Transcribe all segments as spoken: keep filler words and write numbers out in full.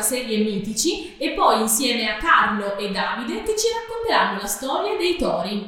serie Mitici e poi insieme a Carlo e Davide che ci racconteranno la storia dei tori.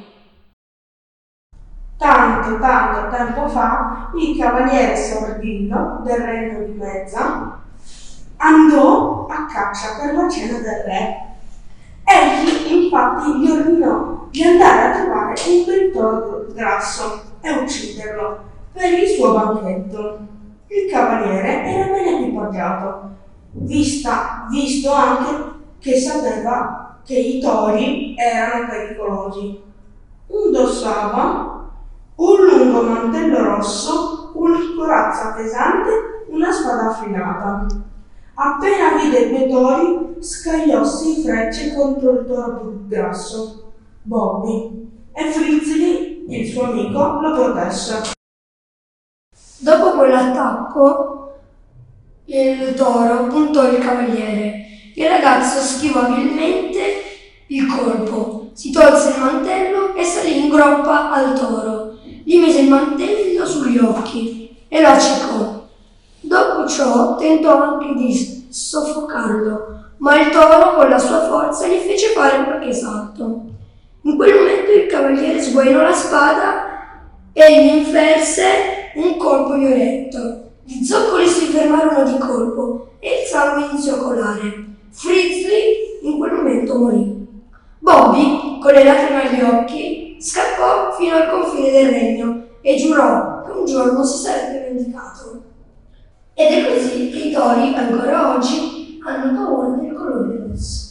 Tanto, tanto tempo fa, il cavaliere Sordillo del regno di Mezza andò a caccia per la cena del re. Egli infatti gli ordinò di andare a trovare un bel toro grasso e ucciderlo per il suo banchetto. Il cavaliere era ben equipaggiato, vista, visto anche che sapeva che i tori erano pericolosi. Indossava un lungo mantello rosso, una corazza pesante, una spada affilata. Appena vide due tori, scagliò sei frecce contro il toro più grasso, Bobby, e Frizzly, il suo amico, lo protesse. Dopo quell'attacco, il toro puntò il cavaliere. Il ragazzo schivò abilmente il colpo, si tolse il mantello e salì in groppa al toro. Gli mise il mantello sugli occhi e lo accecò. Dopo ciò tentò anche di soffocarlo, ma il toro con la sua forza gli fece fare qualche salto. In quel momento il cavaliere sguainò la spada e gli inferse un colpo violetto. Gli zoccoli si fermarono di colpo e il sangue iniziò a colare. Frizzly in quel momento morì. Bobby, con le lacrime agli occhi, scappò fino al confine del regno e giurò che un giorno si sarebbe vendicato. Ed è così che i tori ancora oggi hanno paura del colore rosso.